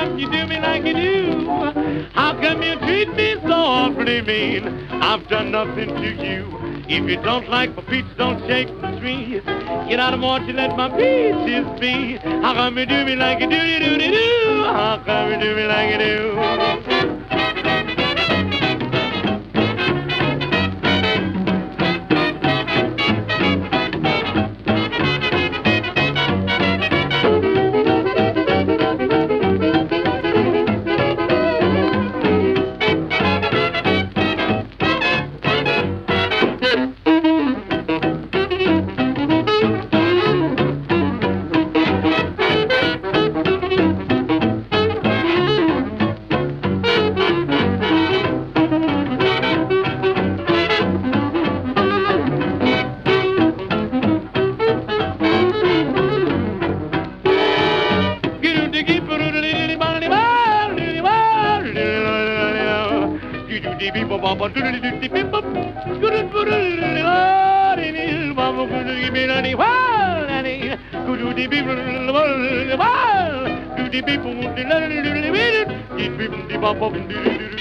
come you do me like you do? How come you treat me so awfully mean? I've done nothing to you. If you don't like my peaches, don't shake the tree. Get out of orchard, let my peaches be. How come you do me like you do? How come you do me like you do? People